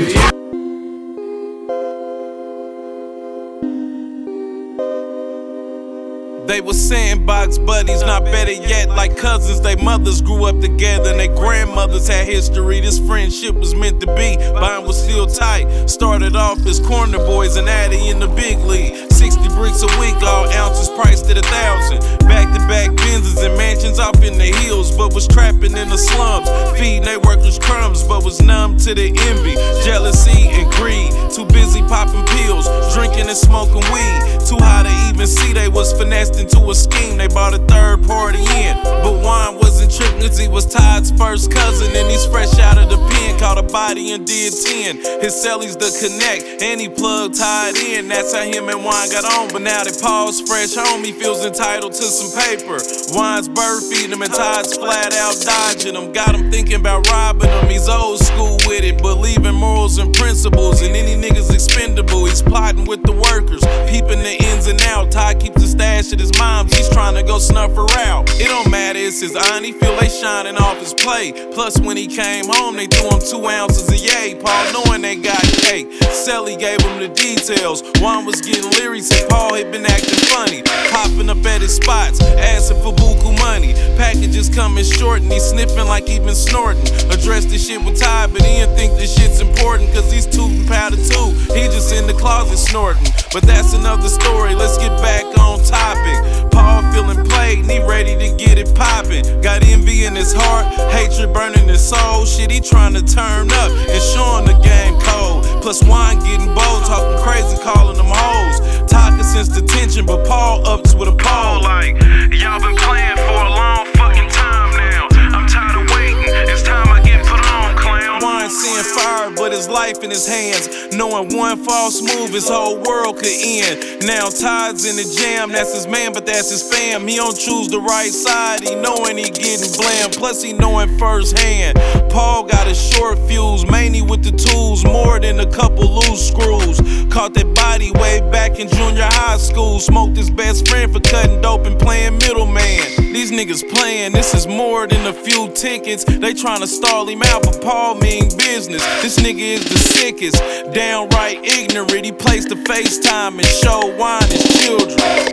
They was sandbox buddies, not better yet, like cousins. They mothers grew up together and their grandmothers had history. This friendship was meant to be, bond was still tight. Started off as corner boys and Addy in the big league. 60 bricks a week, all ounces priced at 1,000. Back-to-back Benzes and mansions off in the hills, but was trapping in the slums. Feeding they workers crumbs, but was numb to the envy, jealousy, and greed. Too busy popping pills, drinking and smoking weed. Too high to even see they was finessed into a scheme. They brought a third party in, but Juan wasn't tripping cause he was Todd's first cousin, and he's fresh out of the pen. Caught a body and did 10. His celly's the connect, and he plugged Todd in. That's how him and Juan got on. But now that Paul's fresh home, he feels entitled to some paper. Juan's bird feeding him and Todd's flat out dodging him. Got him thinking about robbing him. He's old school with it, believing morals and principles, and any nigga's expendable. He's plotting with the workers, peeping the ins and out. Todd keeps the stash at his mom's, he's trying to go snuff her out. It don't matter, it's his aunt, he feel they shining off his plate. Plus when he came home, they threw him 2 ounces of yay. Paul knowing they got cake, Sally gave him the details. Juan was getting leery, said Paul had been acting funny, popping up at his spots, asking for buku money. Packages coming short and he sniffing like he been snorting. Addressed the shit with Todd, but he didn't think this shit's important, cause he's tootin' powder too. He just in the closet snorting, but that's another story. Let's get back on topic. Paul feeling played and he ready to get it poppin'. Got envy in his heart, hatred burning his soul. Shit, he trying to turn up and showing the game cold. Plus Juan getting bold, talking crazy, calling them hoes. Todd can sense the tension, but Paul ups with a pole. Like, y'all been playing for a long fucking time now. I'm tired of waiting, it's time I get put on, clown. Juan seeing fire, but his life in his hands. Knowing one false move, his whole world could end. Now Todd's in the jam, that's his man, but that's his fam. He don't choose the right side, he knowing he getting blammed. Plus he knowing firsthand, Paul got a short fuse, mainly with the tools, more than a couple loose screws. Caught that body way back in junior high school. Smoked his best friend for cutting dope and playing middleman. These niggas playing, this is more than a few tickets. They tryna stall him out, but Paul mean business. This nigga is the sickest, downright ignorant. He plays the FaceTime and show Juan his children.